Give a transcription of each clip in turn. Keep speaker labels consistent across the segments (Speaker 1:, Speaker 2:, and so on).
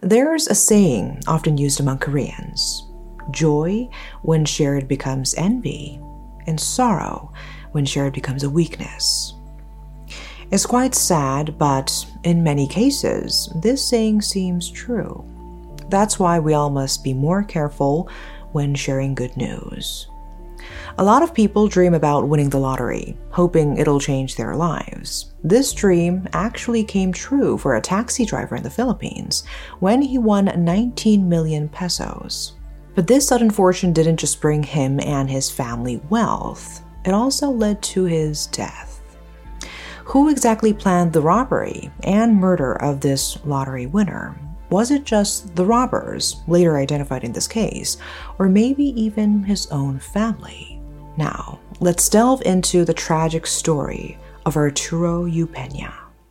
Speaker 1: There's a saying often used among Koreans: joy, when shared, becomes envy, and sorrow, when shared, becomes a weakness. It's quite sad, but in many cases, this saying seems true. That's why we all must be more careful when sharing good news. A lot of people dream about winning the lottery, hoping it'll change their lives. This dream actually came true for a taxi driver in the Philippines when he won 19 million pesos. But this sudden fortune didn't just bring him and his family wealth, it also led to his death. Who exactly planned the robbery and murder of this lottery winner? Was it just the robbers, later identified in this case, or maybe even his own family? Now, let's delve into the tragic story of Arturo Upena.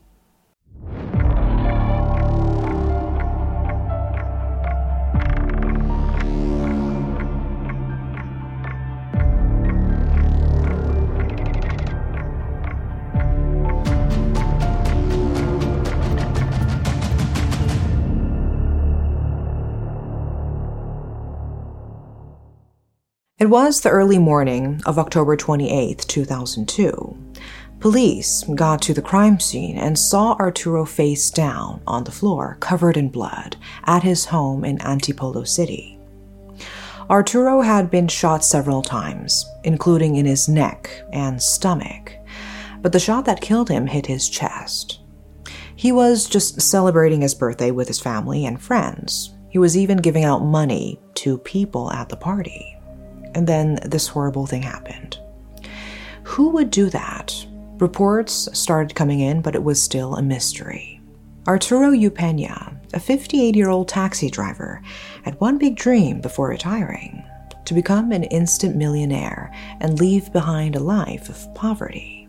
Speaker 1: It was the early morning of October 28, 2002. Police got to the crime scene and saw Arturo face down on the floor, covered in blood, at his home in Antipolo City. Arturo had been shot several times, including in his neck and stomach, but the shot that killed him hit his chest. He was just celebrating his birthday with his family and friends. He was even giving out money to people at the party. And then this horrible thing happened. Who would do that? Reports started coming in, but it was still a mystery. Arturo Upena, a 58-year-old taxi driver, had one big dream before retiring: to become an instant millionaire and leave behind a life of poverty.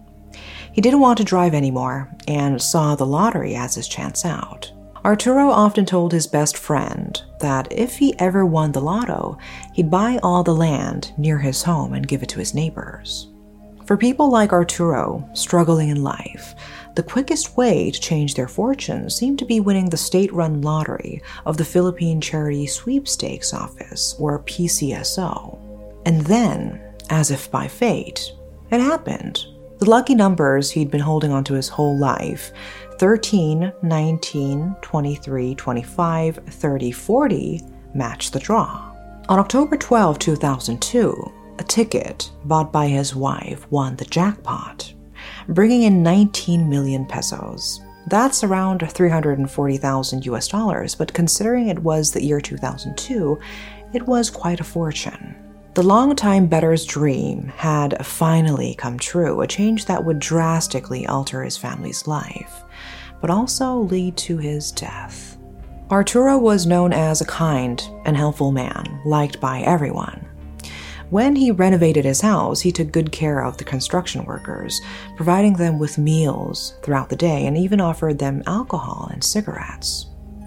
Speaker 1: He didn't want to drive anymore and saw the lottery as his chance out. Arturo often told his best friend that if he ever won the lotto, he'd buy all the land near his home and give it to his neighbors. For people like Arturo, struggling in life, the quickest way to change their fortunes seemed to be winning the state-run lottery of the Philippine Charity Sweepstakes Office, or PCSO. And then, as if by fate, it happened. The lucky numbers he'd been holding onto his whole life, 13, 19, 23, 25, 30, 40, matched the draw. On October 12, 2002, a ticket bought by his wife won the jackpot, bringing in 19 million pesos. That's around $340,000, but considering it was the year 2002, it was quite a fortune. The longtime bettor's dream had finally come true, a change that would drastically alter his family's life, but also lead to his death. Arturo was known as a kind and helpful man, liked by everyone. When he renovated his house, he took good care of the construction workers, providing them with meals throughout the day and even offered them alcohol and cigarettes.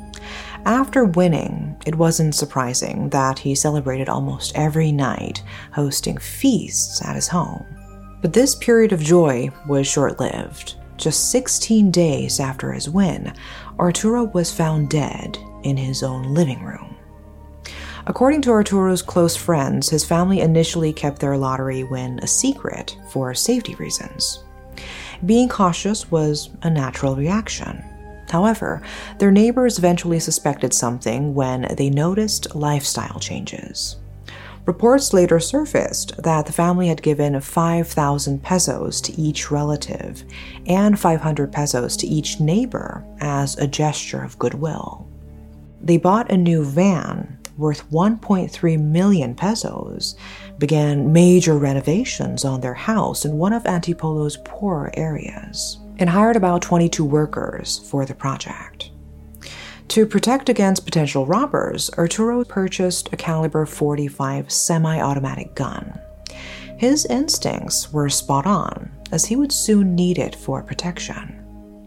Speaker 1: After winning, it wasn't surprising that he celebrated almost every night, hosting feasts at his home. But this period of joy was short-lived. Just 16 days after his win, Arturo was found dead in his own living room. According to Arturo's close friends, his family initially kept their lottery win a secret for safety reasons. Being cautious was a natural reaction. However, their neighbors eventually suspected something when they noticed lifestyle changes. Reports later surfaced that the family had given 5,000 pesos to each relative and 500 pesos to each neighbor as a gesture of goodwill. They bought a new van worth 1.3 million pesos, began major renovations on their house in one of Antipolo's poorer areas, and hired about 22 workers for the project. To protect against potential robbers, Arturo purchased a caliber .45 semi-automatic gun. His instincts were spot on, as he would soon need it for protection.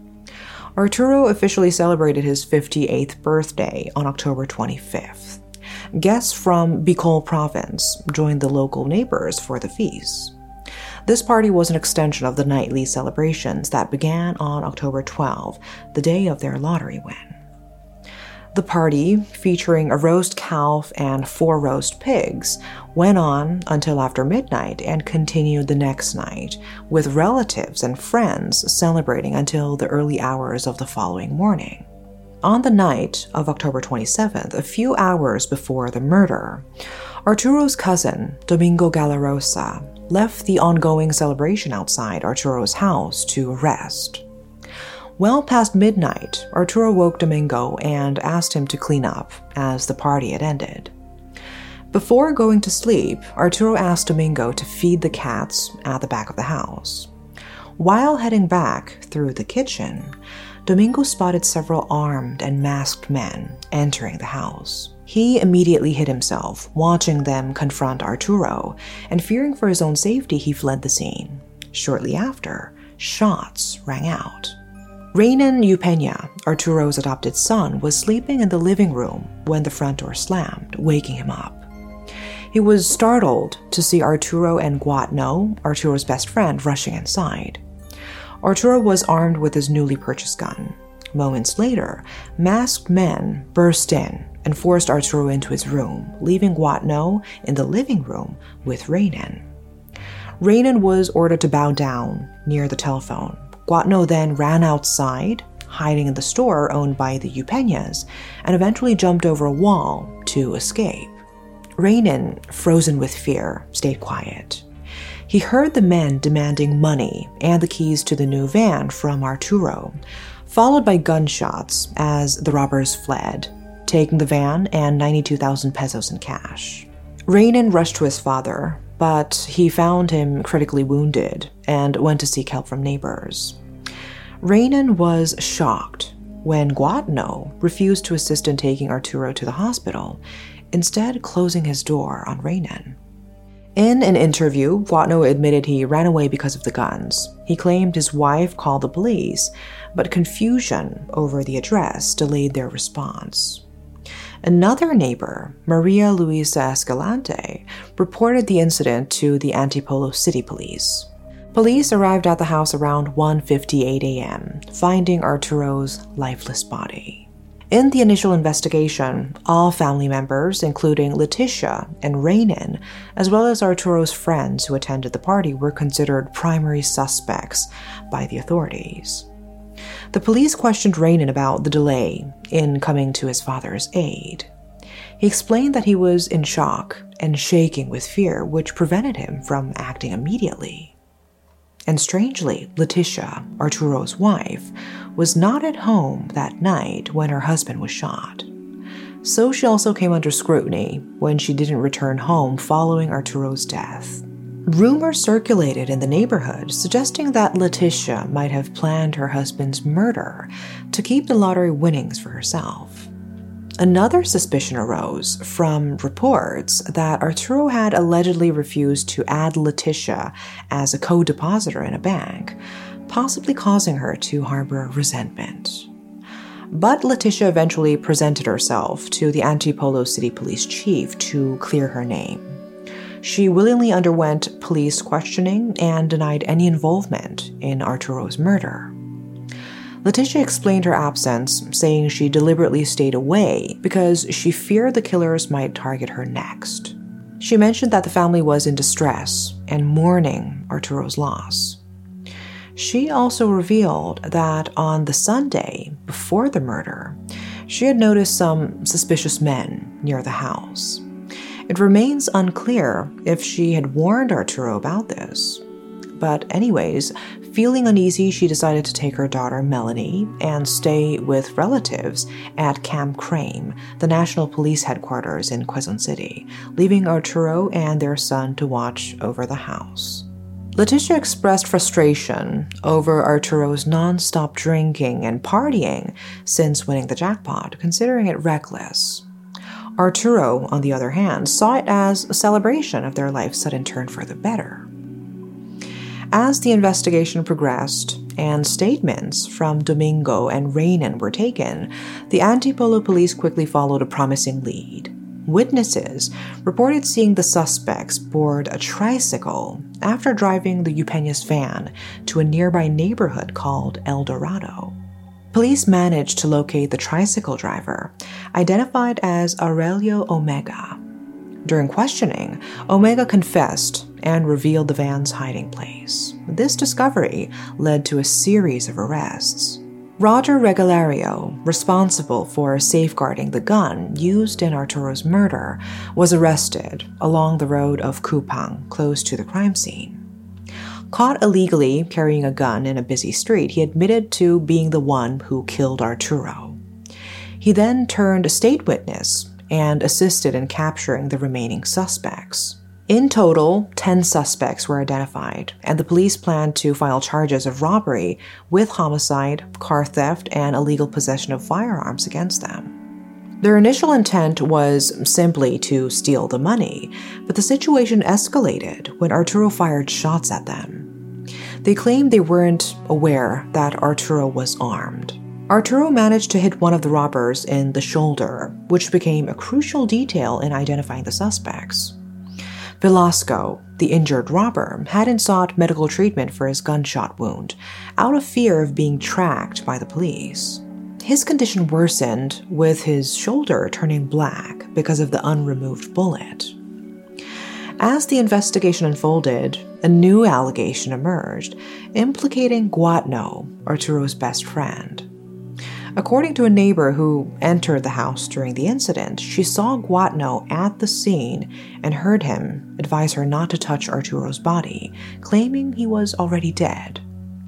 Speaker 1: Arturo officially celebrated his 58th birthday on October 25th. Guests from Bicol province joined the local neighbors for the feast. This party was an extension of the nightly celebrations that began on October 12, the day of their lottery win. The party, featuring a roast calf and 4 roast pigs, went on until after midnight and continued the next night, with relatives and friends celebrating until the early hours of the following morning. On the night of October 27th, a few hours before the murder, Arturo's cousin, Domingo Galarrosa, left the ongoing celebration outside Arturo's house to rest. Well past midnight, Arturo woke Domingo and asked him to clean up, as the party had ended. Before going to sleep, Arturo asked Domingo to feed the cats at the back of the house. While heading back through the kitchen, Domingo spotted several armed and masked men entering the house. He immediately hid himself, watching them confront Arturo, and fearing for his own safety, he fled the scene. Shortly after, shots rang out. Reynan Upena, Arturo's adopted son, was sleeping in the living room when the front door slammed, waking him up. He was startled to see Arturo and Guatno, Arturo's best friend, rushing inside. Arturo was armed with his newly purchased gun. Moments later, masked men burst in and forced Arturo into his room, leaving Guatno in the living room with Reynan. Reynan was ordered to bow down near the telephone. Guatno then ran outside, hiding in the store owned by the Upenas, and eventually jumped over a wall to escape. Reynan, frozen with fear, stayed quiet. He heard the men demanding money and the keys to the new van from Arturo, followed by gunshots as the robbers fled, taking the van and 92,000 pesos in cash. Reynan rushed to his father, but he found him critically wounded and went to seek help from neighbors. Reynan was shocked when Guatno refused to assist in taking Arturo to the hospital, instead closing his door on Reynan. In an interview, Guatno admitted he ran away because of the guns. He claimed his wife called the police, but confusion over the address delayed their response. Another neighbor, Maria Luisa Escalante, reported the incident to the Antipolo City Police. Police arrived at the house around 1:58 a.m., finding Arturo's lifeless body. In the initial investigation, all family members, including Leticia and Reynan, as well as Arturo's friends who attended the party, were considered primary suspects by the authorities. The police questioned Reynan about the delay in coming to his father's aid. He explained that he was in shock and shaking with fear, which prevented him from acting immediately. And strangely, Leticia, Arturo's wife, was not at home that night when her husband was shot. So she also came under scrutiny when she didn't return home following Arturo's death. Rumors circulated in the neighborhood suggesting that Leticia might have planned her husband's murder to keep the lottery winnings for herself. Another suspicion arose from reports that Arturo had allegedly refused to add Leticia as a co-depositor in a bank, possibly causing her to harbor resentment. But Leticia eventually presented herself to the Antipolo City Police Chief to clear her name. She willingly underwent police questioning and denied any involvement in Arturo's murder. Leticia explained her absence, saying she deliberately stayed away because she feared the killers might target her next. She mentioned that the family was in distress and mourning Arturo's loss. She also revealed that on the Sunday before the murder, she had noticed some suspicious men near the house. It remains unclear if she had warned Arturo about this. But anyways, feeling uneasy, she decided to take her daughter Melanie and stay with relatives at Camp Crame, the National Police Headquarters in Quezon City, leaving Arturo and their son to watch over the house. Leticia expressed frustration over Arturo's non-stop drinking and partying since winning the jackpot, considering it reckless. Arturo, on the other hand, saw it as a celebration of their life's sudden turn for the better. As the investigation progressed and statements from Domingo and Reynan were taken, the Antipolo police quickly followed a promising lead. Witnesses reported seeing the suspects board a tricycle after driving the Upena's van to a nearby neighborhood called El Dorado. police managed to locate the tricycle driver, identified as Aurelio Omega. During questioning, Omega confessed and revealed the van's hiding place. This discovery led to a series of arrests. Roger Regalario, responsible for safeguarding the gun used in Arturo's murder, was arrested along the road of Kupang, close to the crime scene. Caught illegally carrying a gun in a busy street, he admitted to being the one who killed Arturo. He then turned a state witness and assisted in capturing the remaining suspects. In total, 10 suspects were identified, and the police planned to file charges of robbery with homicide, car theft, and illegal possession of firearms against them. Their initial intent was simply to steal the money, but the situation escalated when Arturo fired shots at them. They claimed they weren't aware that Arturo was armed. Arturo managed to hit one of the robbers in the shoulder, which became a crucial detail in identifying the suspects. Velasco, the injured robber, hadn't sought medical treatment for his gunshot wound, out of fear of being tracked by the police. His condition worsened, with his shoulder turning black because of the unremoved bullet. As the investigation unfolded, a new allegation emerged, implicating Guatno, Arturo's best friend. According to a neighbor who entered the house during the incident, she saw Guatno at the scene and heard him advise her not to touch Arturo's body, claiming he was already dead.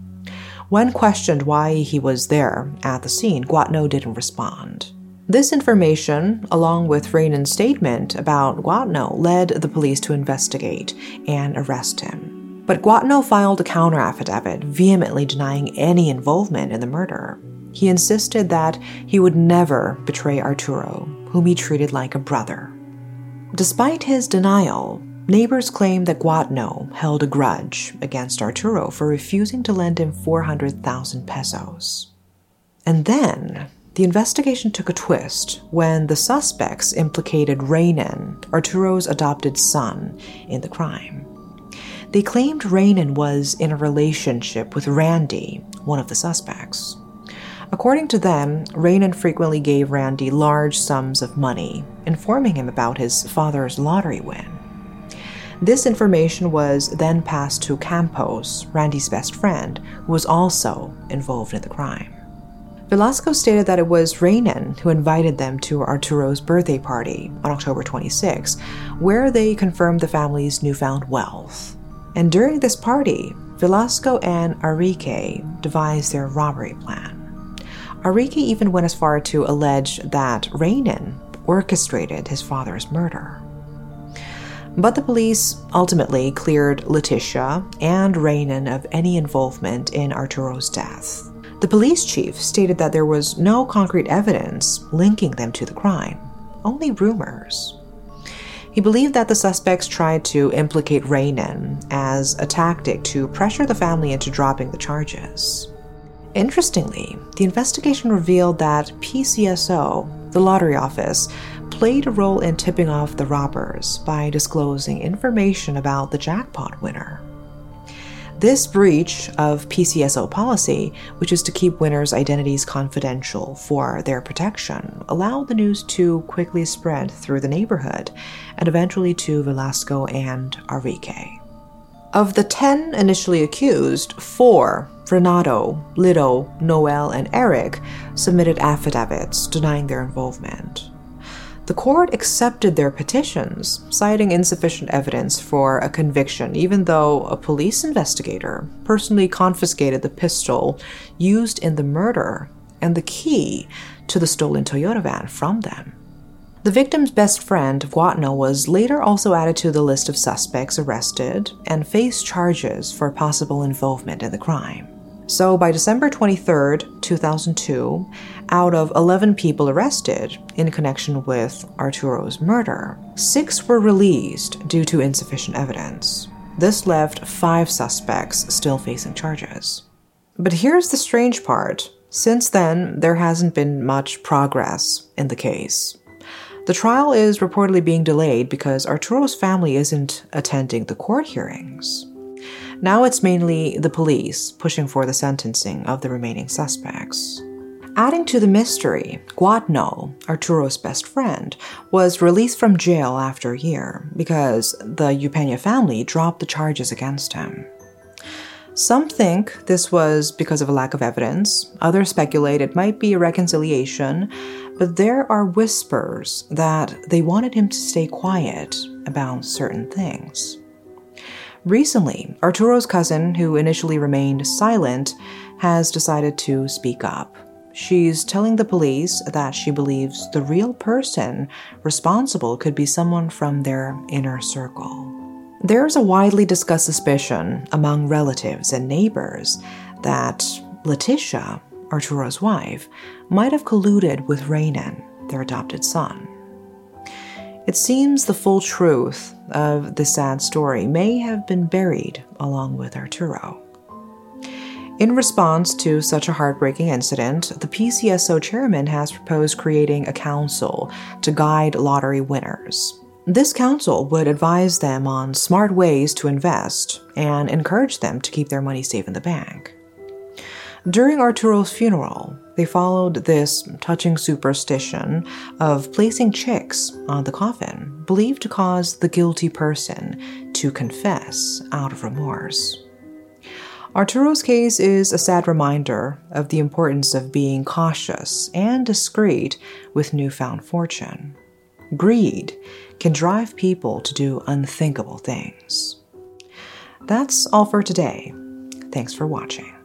Speaker 1: When questioned why he was there at the scene, Guatno didn't respond. This information, along with Raynan's statement about Guatno, led the police to investigate and arrest him. But Guatno filed a counter-affidavit, vehemently denying any involvement in the murder. He insisted that he would never betray Arturo, whom he treated like a brother. Despite his denial, neighbors claimed that Guatno held a grudge against Arturo for refusing to lend him 400,000 pesos. And then, the investigation took a twist when the suspects implicated Raynan, Arturo's adopted son, in the crime. They claimed Raynan was in a relationship with Randy, one of the suspects. According to them, Raynan frequently gave Randy large sums of money, informing him about his father's lottery win. This information was then passed to Campos, Randy's best friend, who was also involved in the crime. Velasco stated that it was Raynan who invited them to Arturo's birthday party on October 26, where they confirmed the family's newfound wealth. And during this party, Velasco and Enrique devised their robbery plan. Enrique even went as far to allege that Raynan orchestrated his father's murder. But the police ultimately cleared Leticia and Raynan of any involvement in Arturo's death. The police chief stated that there was no concrete evidence linking them to the crime, only rumors. He believed that the suspects tried to implicate Raynan as a tactic to pressure the family into dropping the charges. Interestingly, the investigation revealed that PCSO, the lottery office, played a role in tipping off the robbers by disclosing information about the jackpot winner. This breach of PCSO policy, which is to keep winners' identities confidential for their protection, allowed the news to quickly spread through the neighborhood and eventually to Velasco and Enrique. Of the 10 initially accused, 4, Renato, Lito, Noel, and Eric, submitted affidavits denying their involvement. The court accepted their petitions, citing insufficient evidence for a conviction, even though a police investigator personally confiscated the pistol used in the murder and the key to the stolen Toyota van from them. The victim's best friend, Guatno, was later also added to the list of suspects arrested and faced charges for possible involvement in the crime. So by December 23, 2002, out of 11 people arrested in connection with Arturo's murder, 6 were released due to insufficient evidence. This left 5 suspects still facing charges. But here's the strange part. Since then, there hasn't been much progress in the case. The trial is reportedly being delayed because Arturo's family isn't attending the court hearings. Now it's mainly the police pushing for the sentencing of the remaining suspects. Adding to the mystery, Guadno, Arturo's best friend, was released from jail after a year because the Upena family dropped the charges against him. Some think this was because of a lack of evidence. Others speculate it might be a reconciliation, but there are whispers that they wanted him to stay quiet about certain things. Recently, Arturo's cousin, who initially remained silent, has decided to speak up. She's telling the police that she believes the real person responsible could be someone from their inner circle. There's a widely discussed suspicion among relatives and neighbors that Letitia, Arturo's wife, might have colluded with Reynan, their adopted son. It seems the full truth of this sad story may have been buried along with Arturo. In response to such a heartbreaking incident, the PCSO chairman has proposed creating a council to guide lottery winners. This council would advise them on smart ways to invest and encourage them to keep their money safe in the bank. During Arturo's funeral, they followed this touching superstition of placing chicks on the coffin, believed to cause the guilty person to confess out of remorse. Arturo's case is a sad reminder of the importance of being cautious and discreet with newfound fortune. Greed can drive people to do unthinkable things. That's all for today. Thanks for watching.